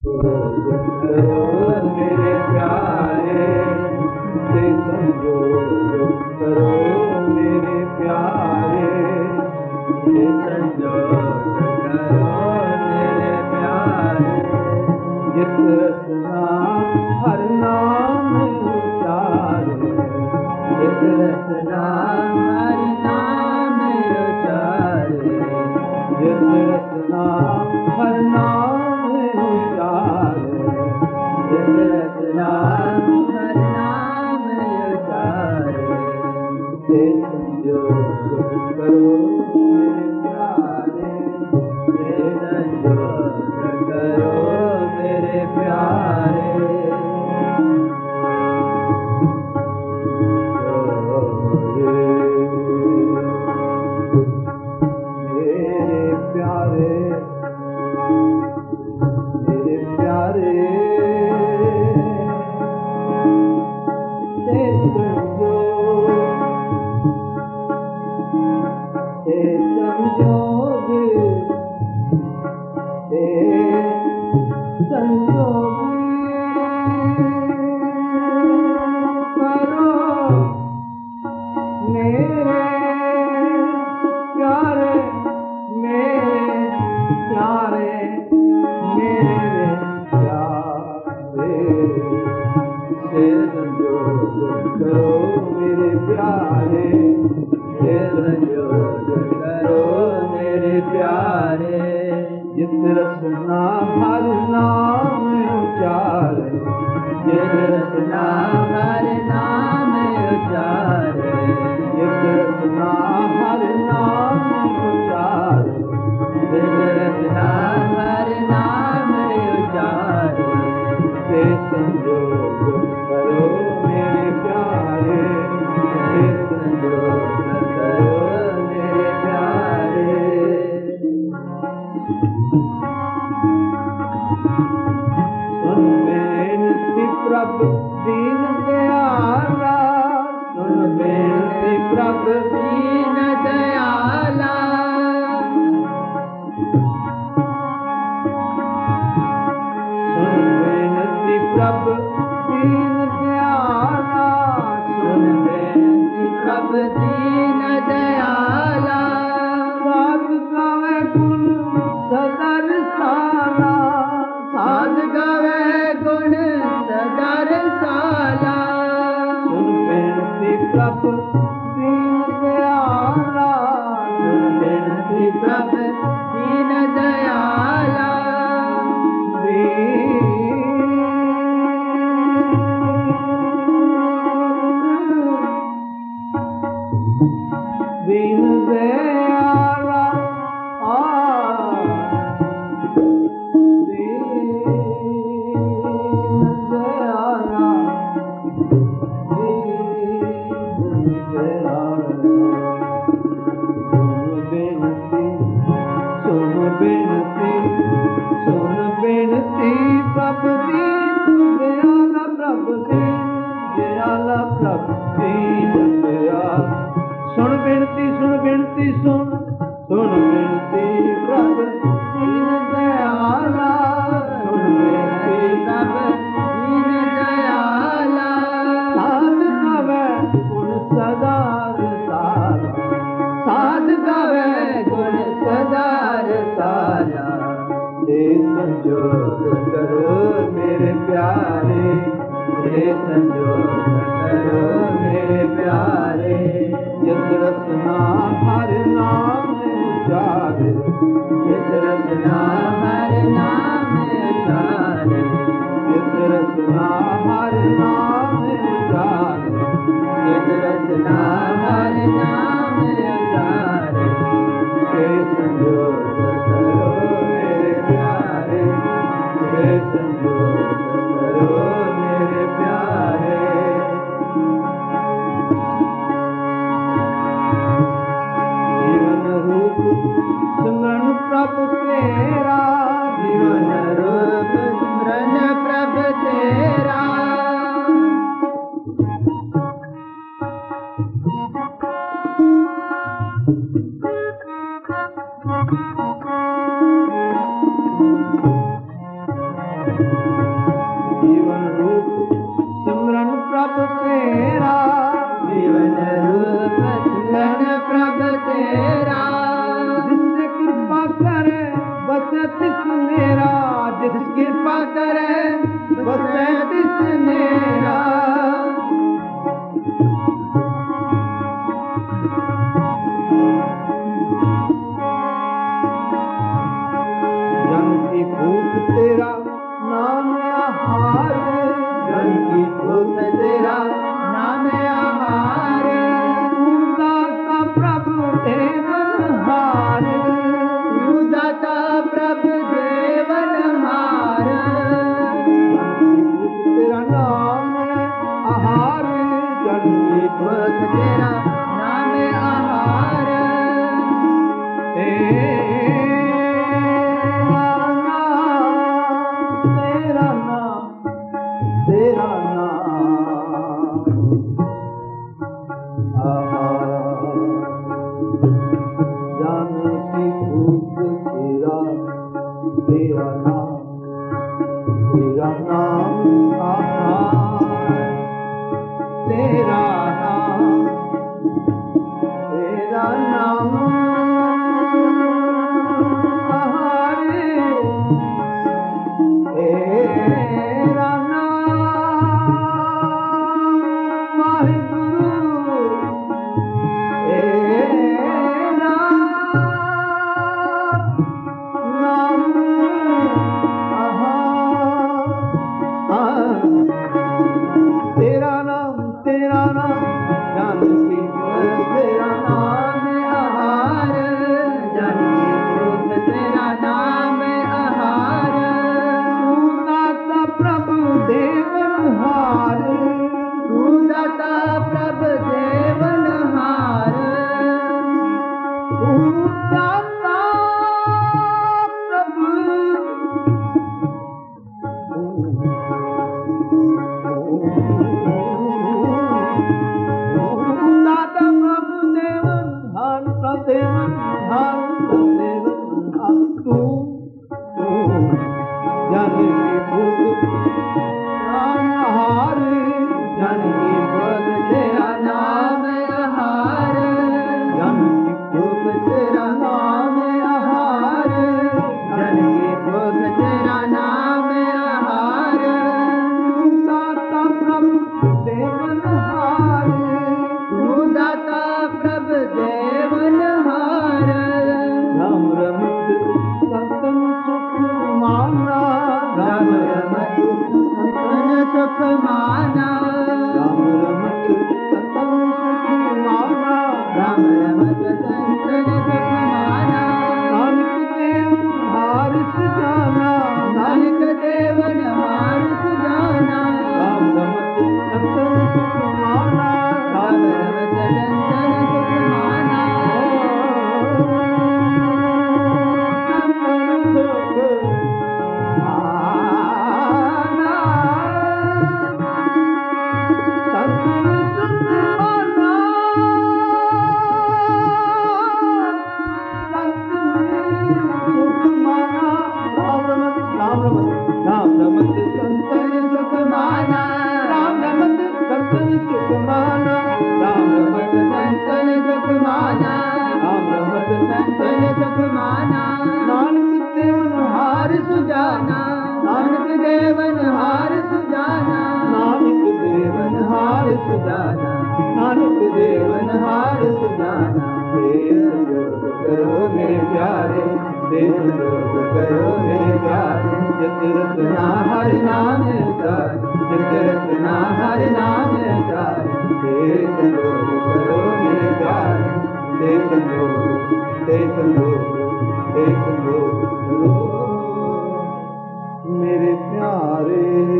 मेरे प्यारे से संजोग करो, मेरे प्यारे से संजोग करो, मेरे प्यारे। जिस रसना हर नाम उचारे, जिस रसना हर नाम उचारे, जिस रसना हर नाम उचारे, जिस रसना हर नाम उचारे, से संजोग करो मेरे प्यारे, से संजोग करो मेरे प्यारे। मेरे प्यारे, मेरे प्यारे से संजोग, से संजोग, से संजोग करो मेरे प्यारे, मेरे प्यारे, मेरे प्यारे से संजोग करो मेरे प्यारे, से संजोग करो मेरे प्यारे। जिस रसना हर नाम उचारे, जिस रसना हर नाम उचारे, जिस रसना हर नाम उचारे, जिस रसना हर नाम उचारे, से संजोग करो मेरे प्यारे, से संजोग करो मेरे प्यारे। सुन बेनती प्रभु दीन दयाला, सुन बेनती प्रभु दीन दयाला, सुन बेनती प्रभु दीन दयाला, सुन बेनती प्रभु दीन दयाला। साध गावे गुण सदा रसाला, साध गावे गुण सदा रसाला। सुन बेनती प्रभु दीन दयाला, सुन बेनती प्रभु दीन दयाला। दीन दयाला, दीन दयाला, दीन दयाला। सुन बेनती, सुन बेनती, सुन बेनती प्रभु दीन दयाला, प्रभु दीन दयाला, प्रभु दीन दयाला। सुन बेनती, सुन बेनती, सुन बेनती प्रभु दीन दयाला, सुन बेनती प्रभु दीन दयाला। साध गावे गुण सदा रसाला, साध गावे गुण सदा रसाला। से संजोग करो मेरे प्यारे, से संजोग करो मेरे प्यारे। जिस रसना हर नाम उचारे, जिस रसना हर नाम उचारे, जिस रसना हर नाम उचारे, जिस रसना हर नाम उचारे, से संजोग करो मेरे प्यारे, से संजोग करो मेरे प्यारे। जीवन रूप सिमरन प्रभु तेरा, जीवन रूप सिमरन प्रभु तेरा। जीवन रूप सिमरन प्रभु तेरा, जीवन रूप सिमरन प्रभु तेरा। जिससे कृपा करे बसे तिस मेरा, जिस कृपा करे बसे तिस मेरा। जन की भूख तेरा नाम आहार, जन की भूख तेरा नाम आहार। तू दाता प्रभु देवनहार, तू दाता प्रभु देवनहार। तेरा नाम आहार, जन की भूख तेरा नाम आहार। तेरा नाम जाने की भूख तेरा, तेरा नाम आहार। तेरा नाम आहार। तेरा नाम वाहिगुरु, तेरा नाम आहार। तेरा नाम जानकी भूख तेरा नाम आहार, जानकी भूख तेरा नाम आहार। तू दाता प्रभु देवनहार, तू दाता प्रभु देवनहार। तू दाता प्रभु दाता प्रभु देवनहार, देवनहार, देवनहार। तू जानकी भूख नाम आहार, जानकी भूख तेरा नाम आहार, जानकी भूख तेरा नाम आहार, जानकी भूख तेरा नाम आहार। तू दाता प्रभु देवनहार, तू दाता प्रभु देवनहार। राम रमित संतन सुख माना, राम रमत संतन सुख माना, राम रमत संतन सुख माना, राम रमत संतन सुख माना। नानक देवनहार सुजाना, नानक देवनहार सुजाना। राम रमत संतन सुख माना, राम रमत संतन सुख माना। राम रमत संतन सुख माना, राम रमत संतन सुख माना, राम रमत संतन सुख माना, राम रमत संतन सुख माना। नानक देवनहार सुजाना, नानक देवनहार सुजाना, नानक देवनहार सुजाना, नानक देवनहार सुजाना। संजोग करो मेरे प्यारे, संजोग करो मेरे प्यारे। जित रचना हरि नाम उचार, जित रचना हरि नाम उचार। संजोग करो मेरे प्यारे, संजोग करो मेरे प्यारे।